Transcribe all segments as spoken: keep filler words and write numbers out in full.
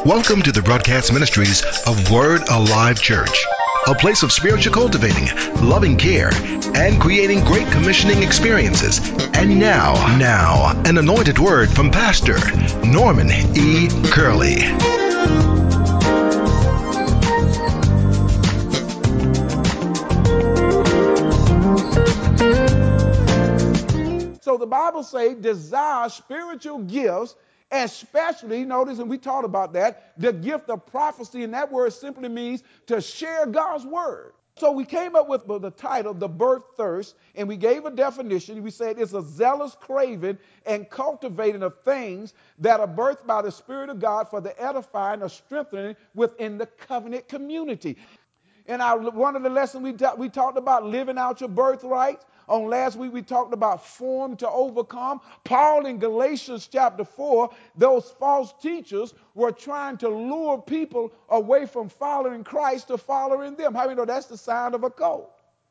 Welcome to the broadcast ministries of Word Alive Church, a place of spiritual cultivating, loving care, and creating great commissioning experiences. And now, now, an anointed word from Pastor Norman E. Curley. So the Bible says, desire spiritual gifts, especially, notice, and we talked about that, the gift of prophecy, and that word simply means to share God's word. So we came up with the title, The Birth Thirst, and we gave a definition. We said it's a zealous craving and cultivating of things that are birthed by the Spirit of God for the edifying or strengthening within the covenant community. And our, one of the lessons we, ta- we talked about living out your birthright. On last week, we talked about form to overcome. Paul in Galatians chapter four, those false teachers were trying to lure people away from following Christ to following them. How many know that's the sign of a cult?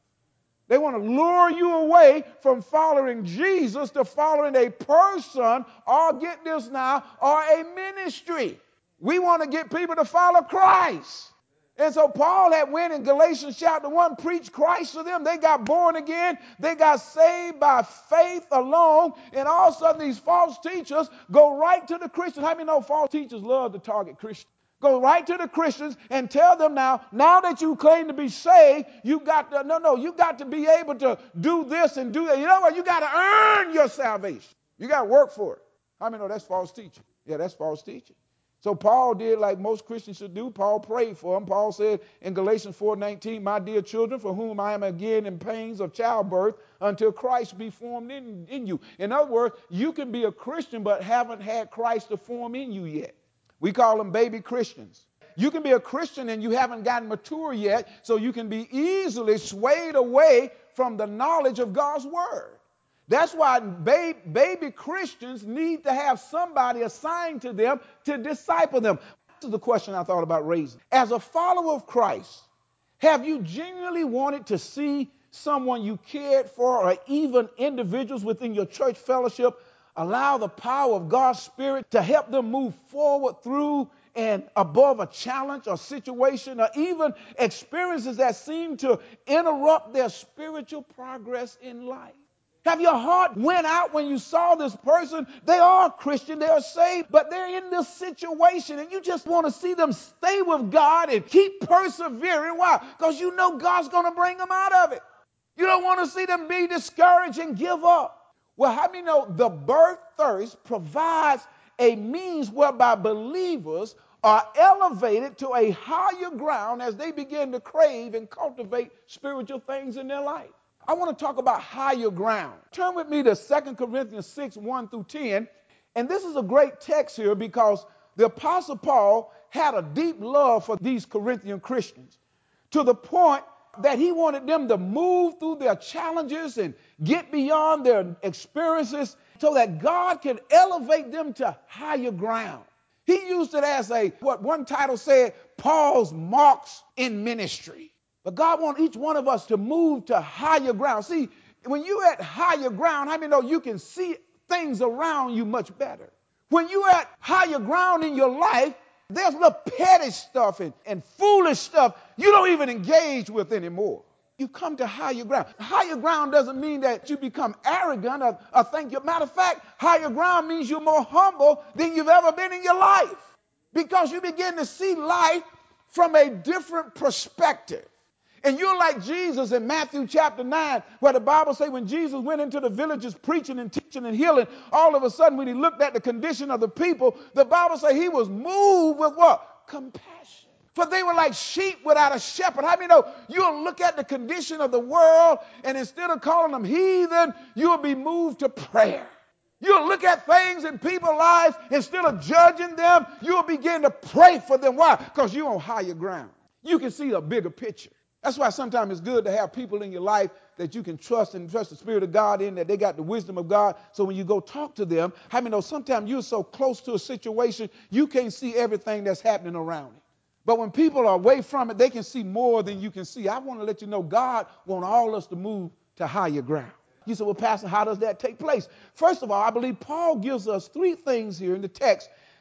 They want to lure you away from following Jesus to following a person, or get this now, or a ministry. We want to get people to follow Christ. And so Paul had went in Galatians chapter one, preached Christ to them. They got born again. They got saved by faith alone. And all of a sudden these false teachers go right to the Christians. How many know false teachers love to target Christians? Go right to the Christians and tell them now, now that you claim to be saved, you got to, no, no, you got to be able to do this and do that. You know what? You got to earn your salvation. You got to work for it. How many know that's false teaching? Yeah, that's false teaching. So Paul did like most Christians should do. Paul prayed for them. Paul said in Galatians four nineteen, my dear children, for whom I am again in pains of childbirth until Christ be formed in, in you. In other words, you can be a Christian but haven't had Christ to form in you yet. We call them baby Christians. You can be a Christian and you haven't gotten mature yet, so you can be easily swayed away from the knowledge of God's word. That's why baby, baby Christians need to have somebody assigned to them to disciple them. This is the question I thought about raising. As a follower of Christ, have you genuinely wanted to see someone you cared for, or even individuals within your church fellowship, allow the power of God's Spirit to help them move forward through and above a challenge or situation, or even experiences that seem to interrupt their spiritual progress in life? Have your heart went out when you saw this person? They are Christian, they are saved, but they're in this situation and you just want to see them stay with God and keep persevering. Why? Because you know God's going to bring them out of it. You don't want to see them be discouraged and give up. Well, how many know the birth thirst provides a means whereby believers are elevated to a higher ground as they begin to crave and cultivate spiritual things in their life? I want to talk about higher ground. Turn with me to Second Corinthians six, one through ten. And this is a great text here because the Apostle Paul had a deep love for these Corinthian Christians to the point that he wanted them to move through their challenges and get beyond their experiences so that God can elevate them to higher ground. He used it as a, what one title said, Paul's marks in ministry. But God wants each one of us to move to higher ground. See, when you're at higher ground, how many know you can see things around you much better? When you're at higher ground in your life, there's little petty stuff and, and foolish stuff you don't even engage with anymore. You come to higher ground. Higher ground doesn't mean that you become arrogant or, or think you're, matter of fact, higher ground means you're more humble than you've ever been in your life, because you begin to see life from a different perspective. And you're like Jesus in Matthew chapter nine, where the Bible says when Jesus went into the villages preaching and teaching and healing, all of a sudden when he looked at the condition of the people, the Bible says he was moved with what? Compassion. For they were like sheep without a shepherd. How many know you'll look at the condition of the world and instead of calling them heathen, you'll be moved to prayer. You'll look at things in people's lives, instead of judging them, you'll begin to pray for them. Why? Because you're on higher ground. You can see a bigger picture. That's why sometimes it's good to have people in your life that you can trust and trust the Spirit of God in, that they got the wisdom of God. So when you go talk to them, how many know sometimes you're so close to a situation, you can't see everything that's happening around it. But when people are away from it, they can see more than you can see. I want to let you know God wants all us to move to higher ground. You say, well, Pastor, how does that take place? First of all, I believe Paul gives us three things here in the text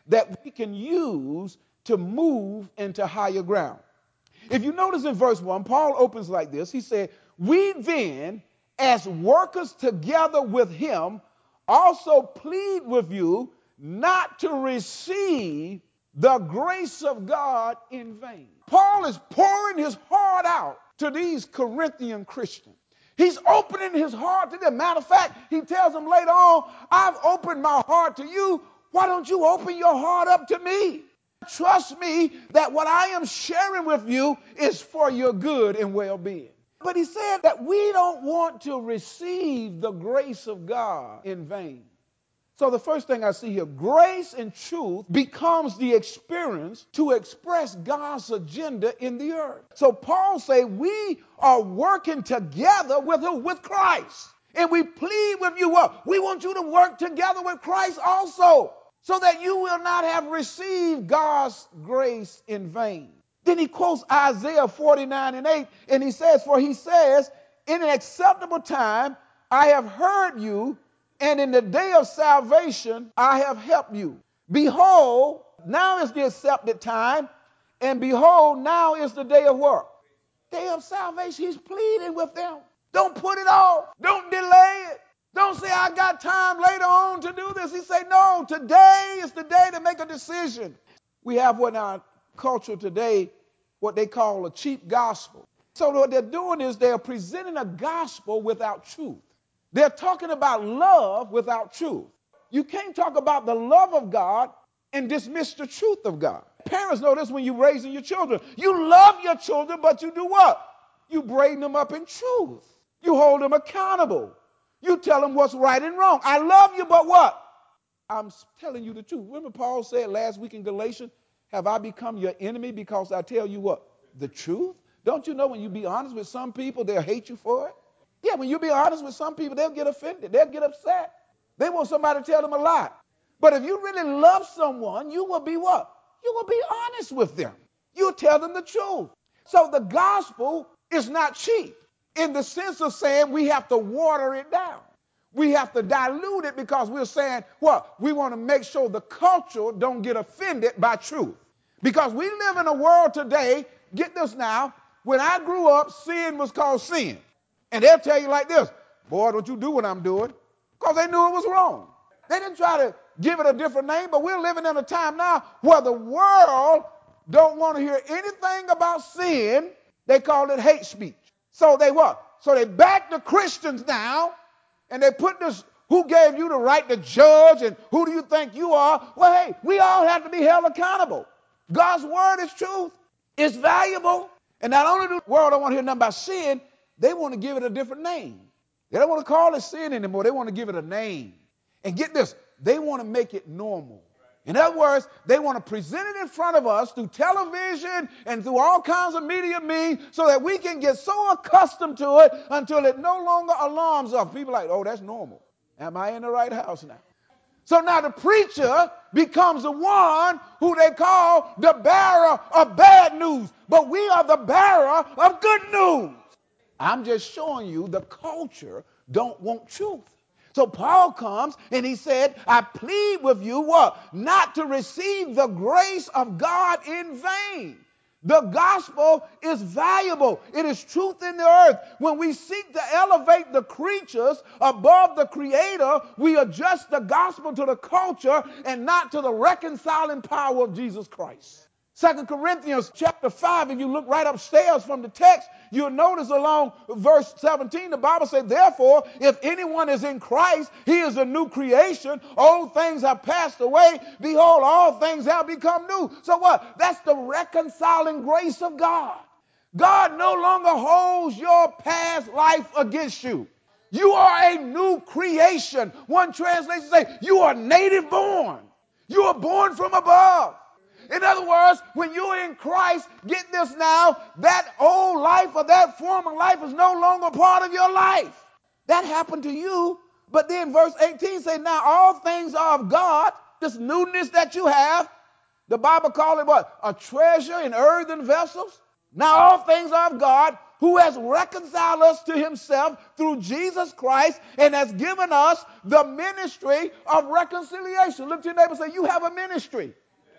that we can use to move into higher ground. If you notice in verse one, Paul opens like this. He said, we then, as workers together with him, also plead with you not to receive the grace of God in vain. Paul is pouring his heart out to these Corinthian Christians. He's opening his heart to them. Matter of fact, he tells them later on, I've opened my heart to you. Why don't you open your heart up to me? Trust me that what I am sharing with you is for your good and well-being. But he said that we don't want to receive the grace of God in vain. So the first thing I see here, grace and truth becomes the experience to express God's agenda in the earth. So Paul say we are working together with who? With Christ. And we plead with you what? We want you to work together with Christ also, so that you will not have received God's grace in vain. Then he quotes Isaiah forty-nine and eight, and he says, for he says, in an acceptable time I have heard you, and in the day of salvation I have helped you. Behold, now is the accepted time, and behold, now is the day of what? Day of salvation. He's pleading with them. Don't put it off. Don't delay it. Don't say, I got time later on to do this. He said, no, today is the day to make a decision. We have what in our culture today, what they call a cheap gospel. So what they're doing is they're presenting a gospel without truth. They're talking about love without truth. You can't talk about the love of God and dismiss the truth of God. Parents know this when you're raising your children. You love your children, but you do what? You bring them up in truth. You hold them accountable. You tell them what's right and wrong. I love you, but what? I'm telling you the truth. Remember Paul said last week in Galatians, have I become your enemy because I tell you what? The truth? Don't you know when you be honest with some people, they'll hate you for it? Yeah, when you be honest with some people, they'll get offended. They'll get upset. They want somebody to tell them a lie. But if you really love someone, you will be what? You will be honest with them. You'll tell them the truth. So the gospel is not cheap in the sense of saying we have to water it down. We have to dilute it because we're saying, what? We want to make sure the culture don't get offended by truth. Because we live in a world today, get this now, when I grew up, sin was called sin. And they'll tell you like this, boy, don't you do what I'm doing, because they knew it was wrong. They didn't try to give it a different name, but we're living in a time now where the world don't want to hear anything about sin. They call it hate speech. So they what? So they back the Christians now, and they put this, who gave you the right to judge, and who do you think you are? Well, hey, we all have to be held accountable. God's word is truth. It's valuable. And not only do the world don't want to hear nothing about sin, they want to give it a different name. They don't want to call it sin anymore. They want to give it a name. And get this, they want to make it normal. In other words, they want to present it in front of us through television and through all kinds of media means so that we can get so accustomed to it until it no longer alarms us. People are like, oh, that's normal. Am I in the right house now? So now the preacher becomes the one who they call the bearer of bad news. But we are the bearer of good news. I'm just showing you the culture don't want truth. So Paul comes and he said, I plead with you what? Not to receive the grace of God in vain. The gospel is valuable. It is truth in the earth. When we seek to elevate the creatures above the creator, we adjust the gospel to the culture and not to the reconciling power of Jesus Christ. Second Corinthians chapter five, if you look right upstairs from the text, you'll notice along verse seventeen, the Bible says, therefore, if anyone is in Christ, he is a new creation. Old things have passed away. Behold, all things have become new. So what? That's the reconciling grace of God. God no longer holds your past life against you. You are a new creation. One translation says, you are native born. You are born from above. In other words, when you're in Christ, get this now, that old life or that former life is no longer part of your life. That happened to you. But then verse eighteen says, now all things are of God. This newness that you have, the Bible calls it what? A treasure in earthen vessels. Now all things are of God, who has reconciled us to himself through Jesus Christ and has given us the ministry of reconciliation. Look to your neighbor and say, you have a ministry.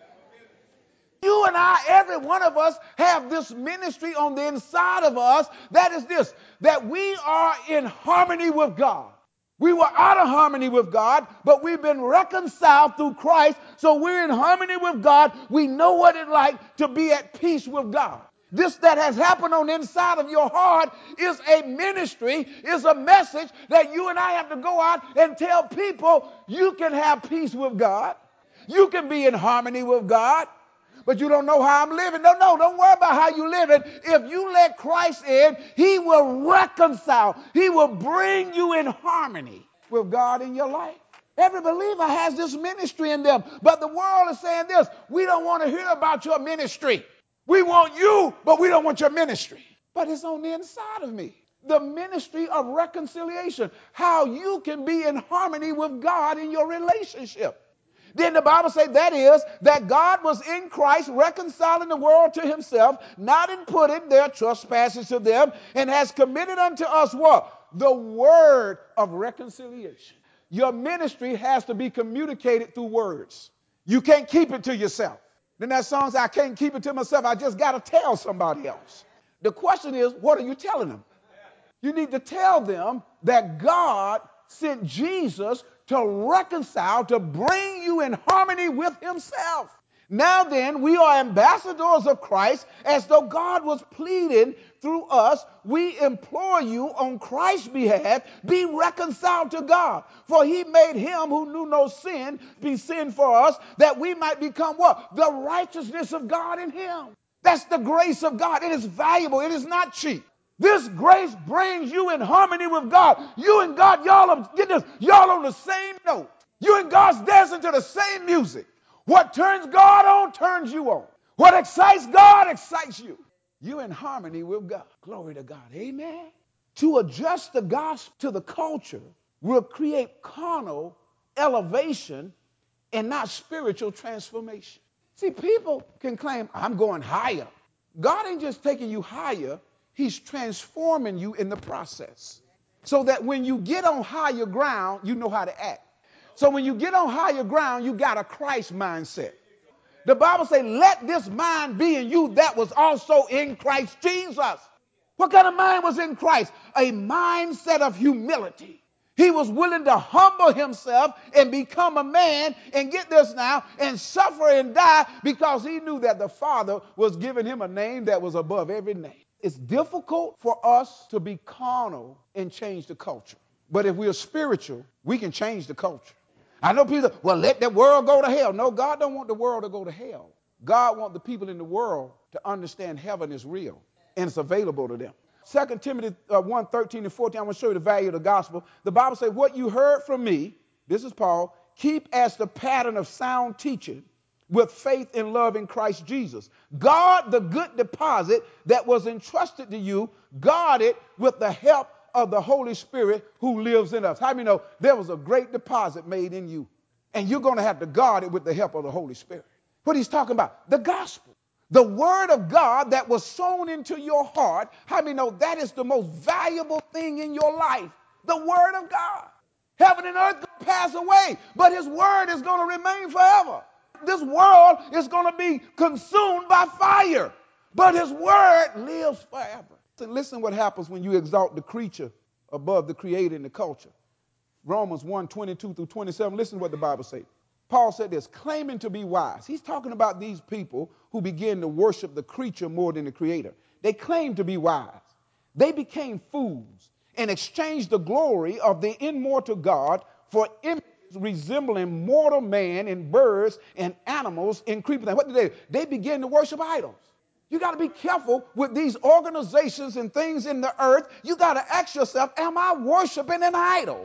You and I, every one of us, have this ministry on the inside of us. That is this, that we are in harmony with God. We were out of harmony with God, but we've been reconciled through Christ, so we're in harmony with God. We know what it's like to be at peace with God. This that has happened on the inside of your heart is a ministry, is a message that you and I have to go out and tell people you can have peace with God. You can be in harmony with God. But you don't know how I'm living. No, no, don't worry about how you living. If you let Christ in, he will reconcile. He will bring you in harmony with God in your life. Every believer has this ministry in them. But the world is saying this, we don't want to hear about your ministry. We want you, but we don't want your ministry. But it's on the inside of me. The ministry of reconciliation. How you can be in harmony with God in your relationship. Then the Bible says that is, that God was in Christ reconciling the world to himself, not imputing their trespasses to them, and has committed unto us what? The word of reconciliation. Your ministry has to be communicated through words. You can't keep it to yourself. Then that song says, I can't keep it to myself. I just got to tell somebody else. The question is, what are you telling them? You need to tell them that God sent Jesus to reconcile, to bring you in harmony with himself. Now then, we are ambassadors of Christ, as though God was pleading through us. We implore you on Christ's behalf, be reconciled to God. For he made him who knew no sin be sin for us, that we might become what? The righteousness of God in him. That's the grace of God. It is valuable. It is not cheap. This grace brings you in harmony with God. You and God, y'all are, get this, y'all on the same note. You and God's dancing to the same music. What turns God on, turns you on. What excites God, excites you. You in harmony with God. Glory to God. Amen. To adjust the gospel to the culture will create carnal elevation and not spiritual transformation. See, people can claim, I'm going higher. God ain't just taking you higher. He's transforming you in the process so that when you get on higher ground, you know how to act. So when you get on higher ground, you got a Christ mindset. The Bible says, let this mind be in you that was also in Christ Jesus. What kind of mind was in Christ? A mindset of humility. He was willing to humble himself and become a man and get this now and suffer and die because he knew that the Father was giving him a name that was above every name. It's difficult for us to be carnal and change the culture. But if we're spiritual, we can change the culture. I know people, well, let the world go to hell. No, God don't want the world to go to hell. God wants the people in the world to understand heaven is real and it's available to them. Second Timothy uh, one, thirteen and fourteen, I'm going to show you the value of the gospel. The Bible says, what you heard from me, this is Paul, keep as the pattern of sound teaching with faith and love in Christ Jesus. Guard the good deposit that was entrusted to you. Guard it with the help of the Holy Spirit who lives in us. How many know there was a great deposit made in you? And you're going to have to guard it with the help of the Holy Spirit. What he's talking about, the gospel. The word of God that was sown into your heart. How many know that is the most valuable thing in your life? The word of God. Heaven and earth will pass away, but his word is going to remain forever. This world is going to be consumed by fire, but his word lives forever. So listen what happens when you exalt the creature above the creator in the culture. Romans one, twenty-two through twenty-seven, listen to what the Bible says. Paul said this, claiming to be wise. He's talking about these people who begin to worship the creature more than the creator. They claim to be wise. They became fools and exchanged the glory of the immortal God for images resembling mortal man and birds and animals and creeping things. What did they do? They began to worship idols. You got to be careful with these organizations and things in the earth. You got to ask yourself, am I worshiping an idol?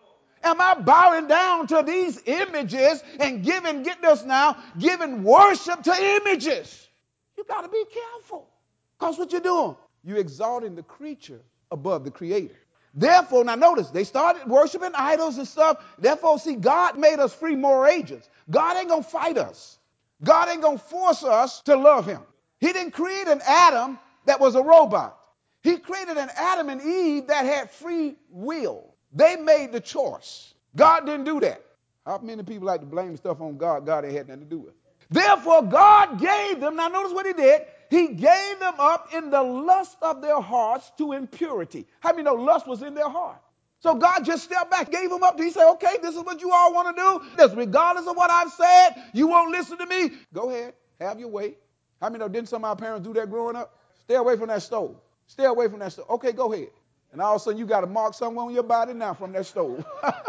Am I bowing down to these images and giving, get this now, giving worship to images? You got to be careful. Because what you're doing, you're exalting the creature above the creator. Therefore, now notice, they started worshiping idols and stuff. Therefore, see, God made us free moral agents. God ain't going to fight us. God ain't going to force us to love him. He didn't create an Adam that was a robot. He created an Adam and Eve that had free will. They made the choice. God didn't do that. How many people like to blame stuff on God God ain't had nothing to do with? Therefore, God gave them, now notice what he did. He gave them up in the lust of their hearts to impurity. How many know lust was in their heart? So God just stepped back, gave them up. He said, okay, this is what you all want to do. This, regardless of what I've said, you won't listen to me. Go ahead, have your way. How many know didn't some of our parents do that growing up? Stay away from that stove. Stay away from that stove. Okay, go ahead. And all of a sudden you got a mark somewhere on your body now from that stove.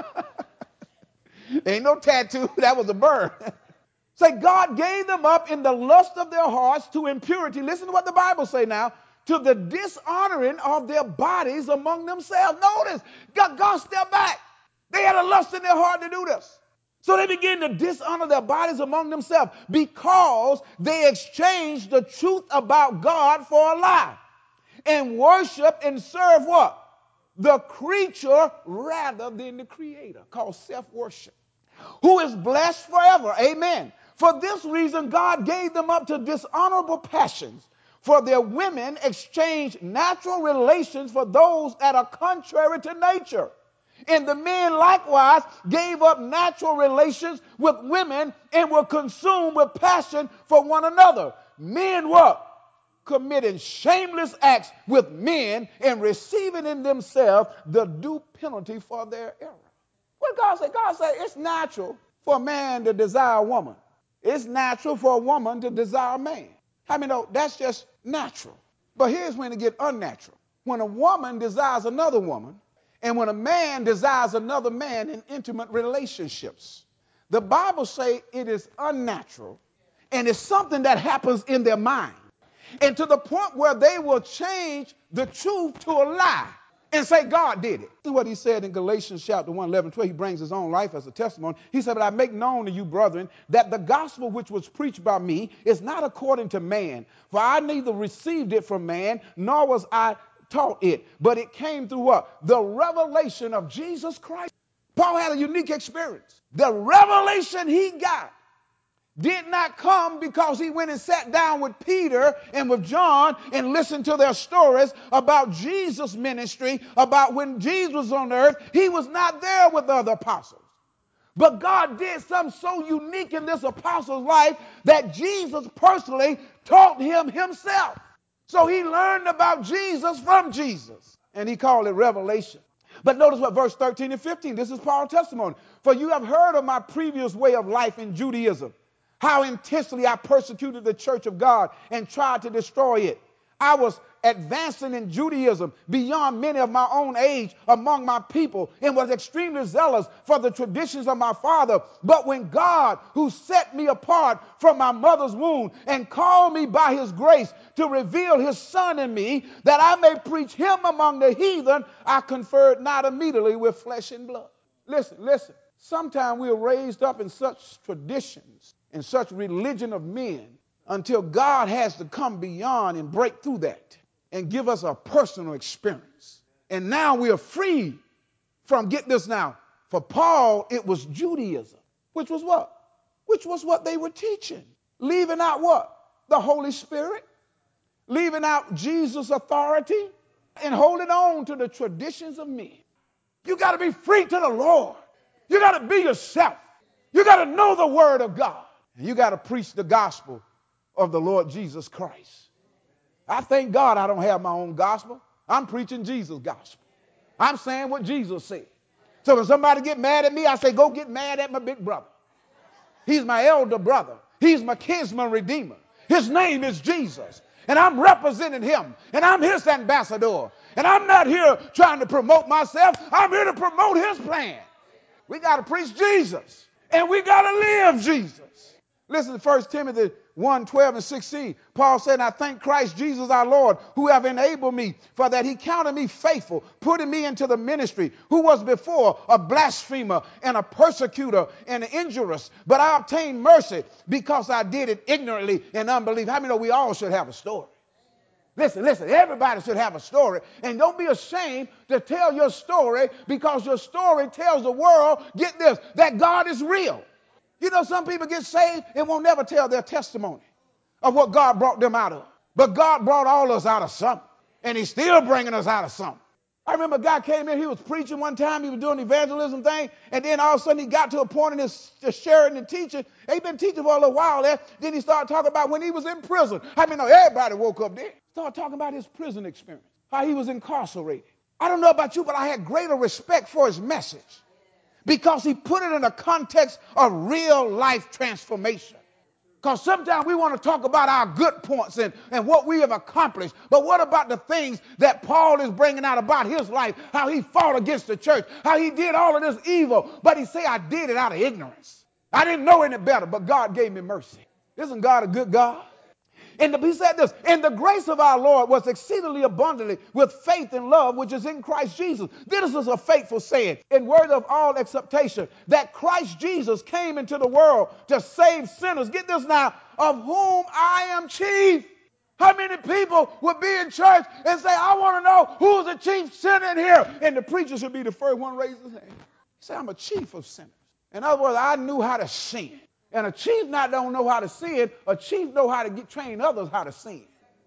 Ain't no tattoo. That was a burn. Say, God gave them up in the lust of their hearts to impurity. Listen to what the Bible say now. To the dishonoring of their bodies among themselves. Notice, God, God stepped back. They had a lust in their heart to do this. So they began to dishonor their bodies among themselves because they exchanged the truth about God for a lie and worship and serve what? The creature rather than the creator, called self-worship, who is blessed forever. Amen. For this reason, God gave them up to dishonorable passions. For their women exchanged natural relations for those that are contrary to nature. And the men likewise gave up natural relations with women and were consumed with passion for one another. Men what? Committing shameless acts with men and receiving in themselves the due penalty for their error. What did God say? God said it's natural for a man to desire a woman. It's natural for a woman to desire a man. I mean, no, that's just natural. But here's when it gets unnatural. When a woman desires another woman, and when a man desires another man in intimate relationships, the Bible says it is unnatural, and it's something that happens in their mind. And to the point where they will change the truth to a lie and say God did it. This is what he said in Galatians chapter one, eleven, twelve. He brings his own life as a testimony. He said, but I make known to you, brethren, that the gospel which was preached by me is not according to man. For I neither received it from man, nor was I taught it. But it came through what? The revelation of Jesus Christ. Paul had a unique experience. The revelation he got did not come because he went and sat down with Peter and with John and listened to their stories about Jesus' ministry, about when Jesus was on earth. He was not there with the other apostles. But God did something so unique in this apostle's life that Jesus personally taught him himself. So he learned about Jesus from Jesus, and he called it revelation. But notice what verse thirteen and fifteen, this is Paul's testimony. For you have heard of my previous way of life in Judaism, how intensely I persecuted the church of God and tried to destroy it. I was advancing in Judaism beyond many of my own age among my people and was extremely zealous for the traditions of my father. But when God, who set me apart from my mother's womb and called me by his grace to reveal his son in me, that I may preach him among the heathen, I conferred not immediately with flesh and blood. Listen, listen. Sometimes we are raised up in such traditions and such religion of men until God has to come beyond and break through that and give us a personal experience. And now we are free from, get this now, for Paul, it was Judaism, which was what? Which was what they were teaching. Leaving out what? The Holy Spirit, leaving out Jesus' authority, and holding on to the traditions of men. You got to be free to the Lord. You got to be yourself. You got to know the word of God. And you got to preach the gospel of the Lord Jesus Christ. I thank God I don't have my own gospel. I'm preaching Jesus' gospel. I'm saying what Jesus said. So when somebody get mad at me, I say, go get mad at my big brother. He's my elder brother. He's my kinsman redeemer. His name is Jesus. And I'm representing him. And I'm his ambassador. And I'm not here trying to promote myself. I'm here to promote his plan. We got to preach Jesus. And we got to live Jesus. Listen to First Timothy one, twelve and sixteen. Paul said, I thank Christ Jesus our Lord, who have enabled me, for that he counted me faithful, putting me into the ministry, who was before a blasphemer and a persecutor and an injurious. But I obtained mercy because I did it ignorantly and unbelief. How many know we all should have a story? Listen, listen, everybody should have a story. And don't be ashamed to tell your story, because your story tells the world, get this, that God is real. You know, some people get saved and won't never tell their testimony of what God brought them out of. But God brought all of us out of something. And he's still bringing us out of something. I remember a guy came in, he was preaching one time, he was doing the evangelism thing, and then all of a sudden he got to a point in his sharing and teaching. He'd been teaching for a little while there. Then he started talking about when he was in prison. I mean, everybody woke up there. Started talking about his prison experience, how he was incarcerated. I don't know about you, but I had greater respect for his message because he put it in a context of real life transformation. Because sometimes we want to talk about our good points and, and what we have accomplished. But what about the things that Paul is bringing out about his life, how he fought against the church, how he did all of this evil, but he said, I did it out of ignorance. I didn't know any better, but God gave me mercy. Isn't God a good God? And the, he said this, and the grace of our Lord was exceedingly abundantly with faith and love, which is in Christ Jesus. This is a faithful saying, in word of all acceptation, that Christ Jesus came into the world to save sinners. Get this now, of whom I am chief. How many people would be in church and say, I want to know who's the chief sinner in here? And the preacher should be the first one to raise his hand. He said, I'm a chief of sinners. In other words, I knew how to sin. And a chief not don't know how to sin. A chief know how to get train others how to sin.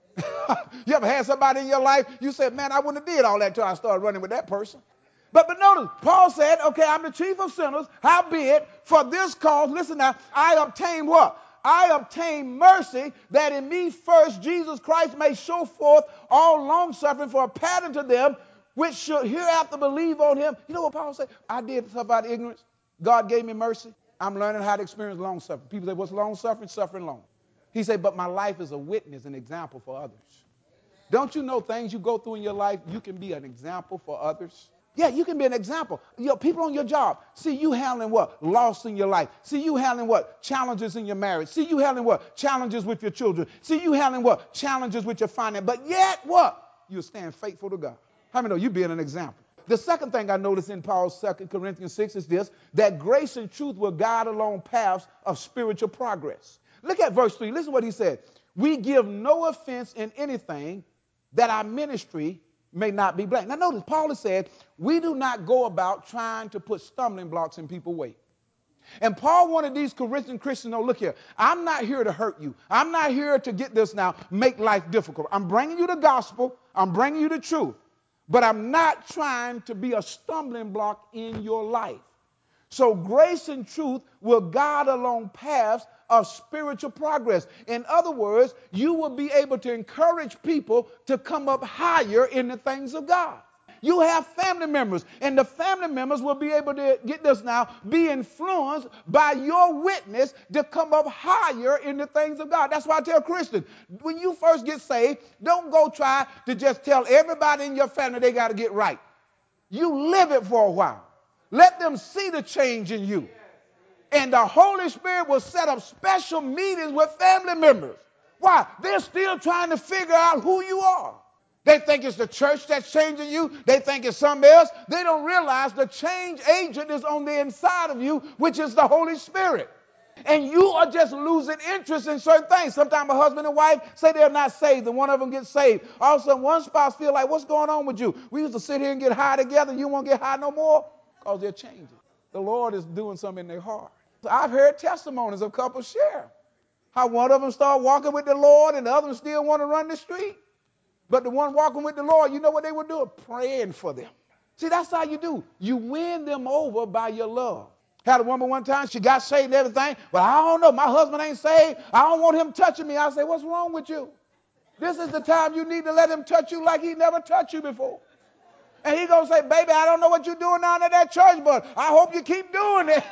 You ever had somebody in your life, you said, man, I wouldn't have did all that until I started running with that person. But, but notice, Paul said, okay, I'm the chief of sinners. Howbeit, for this cause, listen now, I obtain what? I obtain mercy that in me first Jesus Christ may show forth all long-suffering for a pattern to them which should hereafter believe on him. You know what Paul said? I did stuff out of ignorance. God gave me mercy. I'm learning how to experience long suffering. People say, what's long suffering? Suffering long. He said, but my life is a witness, an example for others. Don't you know things you go through in your life, you can be an example for others? Yeah, you can be an example. You know, people on your job, see you handling what? Loss in your life. See you handling what? Challenges in your marriage. See you handling what? Challenges with your children. See you handling what? Challenges with your finance. But yet what? You stand faithful to God. How many know you being an example? The second thing I notice in Paul's Second Corinthians six is this, that grace and truth will guide along paths of spiritual progress. Look at verse three. Listen to what he said. We give no offense in anything that our ministry may not be blamed. Now notice, Paul has said, we do not go about trying to put stumbling blocks in people's way. And Paul wanted these Corinthian Christians to know, look here, I'm not here to hurt you. I'm not here to get this now, make life difficult. I'm bringing you the gospel. I'm bringing you the truth. But I'm not trying to be a stumbling block in your life. So grace and truth will guide along paths of spiritual progress. In other words, you will be able to encourage people to come up higher in the things of God. You have family members, and the family members will be able to, get this now, be influenced by your witness to come up higher in the things of God. That's why I tell Christians, when you first get saved, don't go try to just tell everybody in your family they got to get right. You live it for a while. Let them see the change in you. And the Holy Spirit will set up special meetings with family members. Why? They're still trying to figure out who you are. They think it's the church that's changing you. They think it's something else. They don't realize the change agent is on the inside of you, which is the Holy Spirit. And you are just losing interest in certain things. Sometimes a husband and wife say they're not saved, and one of them gets saved. All of a sudden, one spouse feel like, what's going on with you? We used to sit here and get high together. You won't get high no more? Because they're changing. The Lord is doing something in their heart. So I've heard testimonies of couples share how one of them start walking with the Lord and the other one still want to run the street. But the one walking with the Lord, you know what they were doing? Praying for them. See, that's how you do. You win them over by your love. Had a woman one time, she got saved and everything, but I don't know, my husband ain't saved. I don't want him touching me. I say, what's wrong with you? This is the time you need to let him touch you like he never touched you before. And he going to say, baby, I don't know what you're doing down at that church, but I hope you keep doing it.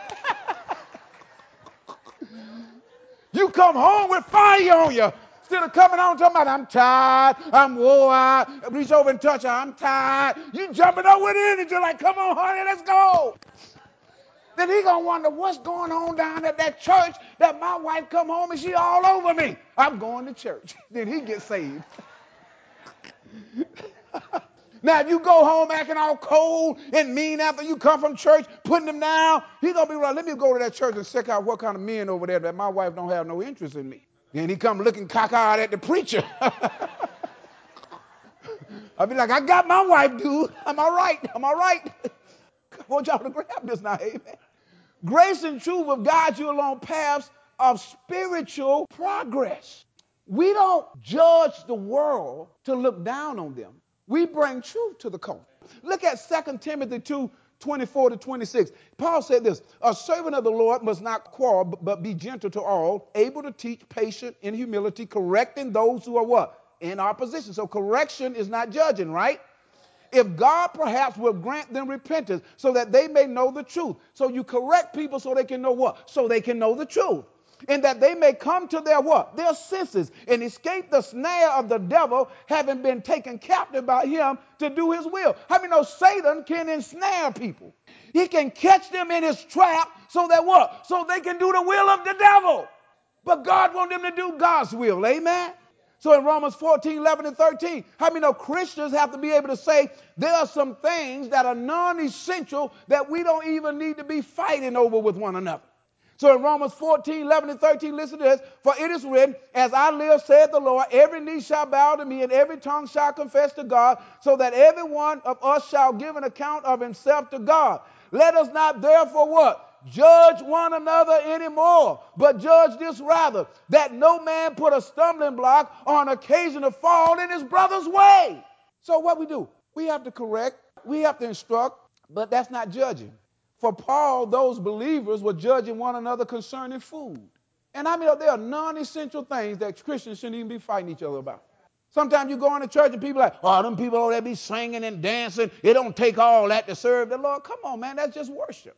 You come home with fire on you. Instead of coming on talking about, I'm tired, I'm wore out, reach over and touch her, I'm tired. You jumping up with energy like, come on, honey, let's go. Then he going to wonder, what's going on down at that church that my wife come home and she all over me? I'm going to church. Then he gets saved. Now, if you go home acting all cold and mean after you come from church, putting him down, he's going to be right. Let me go to that church and check out what kind of men over there that my wife don't have no interest in me. Then he come looking cockeyed at the preacher. I'll be like, I got my wife, dude. I'm all right. I'm all right. I want y'all to grab this now, amen. Grace and truth will guide you along paths of spiritual progress. We don't judge the world to look down on them. We bring truth to the culture. Look at Second Timothy two, twenty-four to twenty-six. Paul said this, a servant of the Lord must not quarrel, but be gentle to all, able to teach, patient in humility, correcting those who are what? In opposition. So correction is not judging, right? If God perhaps will grant them repentance so that they may know the truth. So you correct people so they can know what? So they can know the truth. And that they may come to their what? Their senses and escape the snare of the devil, having been taken captive by him to do his will. How many know Satan can ensnare people? He can catch them in his trap so that what? So they can do the will of the devil. But God wants them to do God's will. Amen? So in Romans fourteen, eleven, and thirteen, how many know Christians have to be able to say there are some things that are non-essential that we don't even need to be fighting over with one another. So in Romans fourteen, eleven, and thirteen, listen to this. For it is written, as I live, saith the Lord, every knee shall bow to me, and every tongue shall confess to God, so that every one of us shall give an account of himself to God. Let us not therefore what? Judge one another anymore, but judge this rather, that no man put a stumbling block on occasion to fall in his brother's way. So what we do? We have to correct, we have to instruct, but that's not judging. For Paul, those believers were judging one another concerning food. And I mean, there are non-essential things that Christians shouldn't even be fighting each other about. Sometimes you go into church and people are like, oh, them people over there be singing and dancing. It don't take all that to serve the Lord. Come on, man, that's just worship.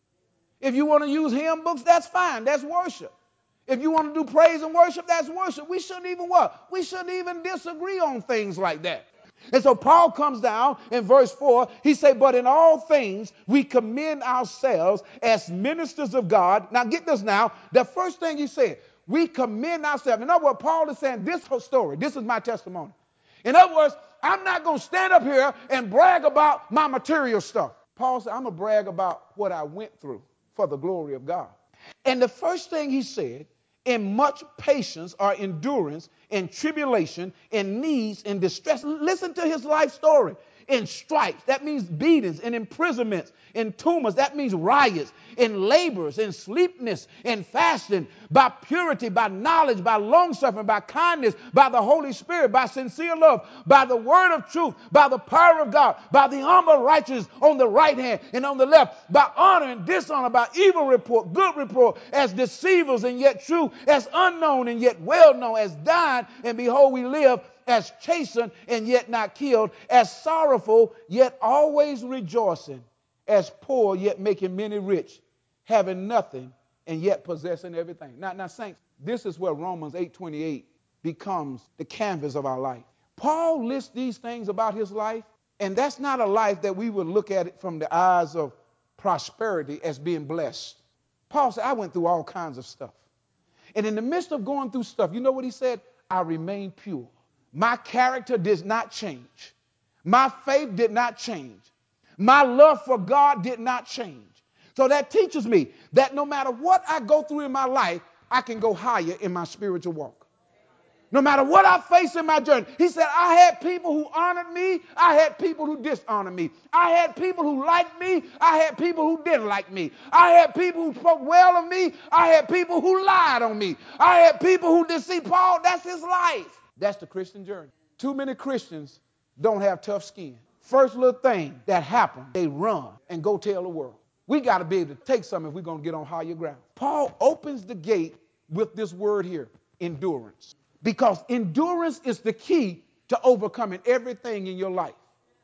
If you want to use hymn books, that's fine. That's worship. If you want to do praise and worship, that's worship. We shouldn't even what? We shouldn't even disagree on things like that. And so Paul comes down in verse four. He said, but in all things we commend ourselves as ministers of God. Now get this now. The first thing he said, we commend ourselves. In other words, Paul is saying this whole story. This is my testimony. In other words, I'm not going to stand up here and brag about my material stuff. Paul said, I'm going to brag about what I went through for the glory of God. And the first thing he said, in much patience or endurance, in tribulation, in needs, in distress. Listen to his life story. In stripes, that means beatings, in imprisonments, in tumors, that means riots, in labors, in sleepness, in fasting, by purity, by knowledge, by long-suffering, by kindness, by the Holy Spirit, by sincere love, by the word of truth, by the power of God, by the arm of righteousness on the right hand and on the left, by honor and dishonor, by evil report, good report, as deceivers and yet true, as unknown and yet well known, as dying and behold we live, as chastened and yet not killed, as sorrowful yet always rejoicing, as poor yet making many rich, having nothing and yet possessing everything. Now, now, saints, this is where Romans eight twenty-eight becomes the canvas of our life. Paul lists these things about his life, and that's not a life that we would look at it from the eyes of prosperity as being blessed. Paul said, I went through all kinds of stuff. And in the midst of going through stuff, you know what he said? I remained pure. My character did not change. My faith did not change. My love for God did not change. So that teaches me that no matter what I go through in my life, I can go higher in my spiritual walk. No matter what I face in my journey. He said, I had people who honored me. I had people who dishonored me. I had people who liked me. I had people who didn't like me. I had people who spoke well of me. I had people who lied on me. I had people who deceived. Paul, that's his life. That's the Christian journey. Too many Christians don't have tough skin. First little thing that happens, they run and go tell the world. We got to be able to take something if we're going to get on higher ground. Paul opens the gate with this word here, endurance. Because endurance is the key to overcoming everything in your life.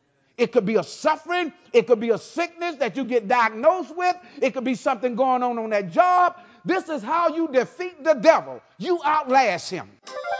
It could be a suffering. It could be a sickness that you get diagnosed with. It could be something going on on that job. This is how you defeat the devil. You outlast him.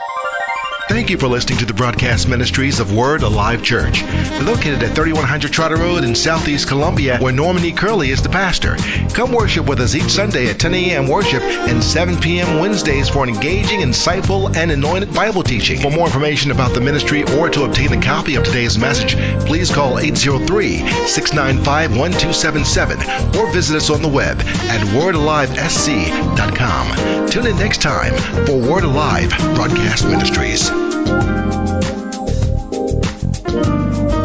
Thank you for listening to the broadcast ministries of Word Alive Church. Located at thirty-one hundred Trotter Road in Southeast Columbia, where Norman E. Curley is the pastor. Come worship with us each Sunday at ten a.m. worship and seven p.m. Wednesdays for an engaging, insightful, and anointed Bible teaching. For more information about the ministry or to obtain a copy of today's message, please call eight oh three, six nine five, one two seven seven or visit us on the web at word alive s c dot com. Tune in next time for Word Alive Broadcast Ministries.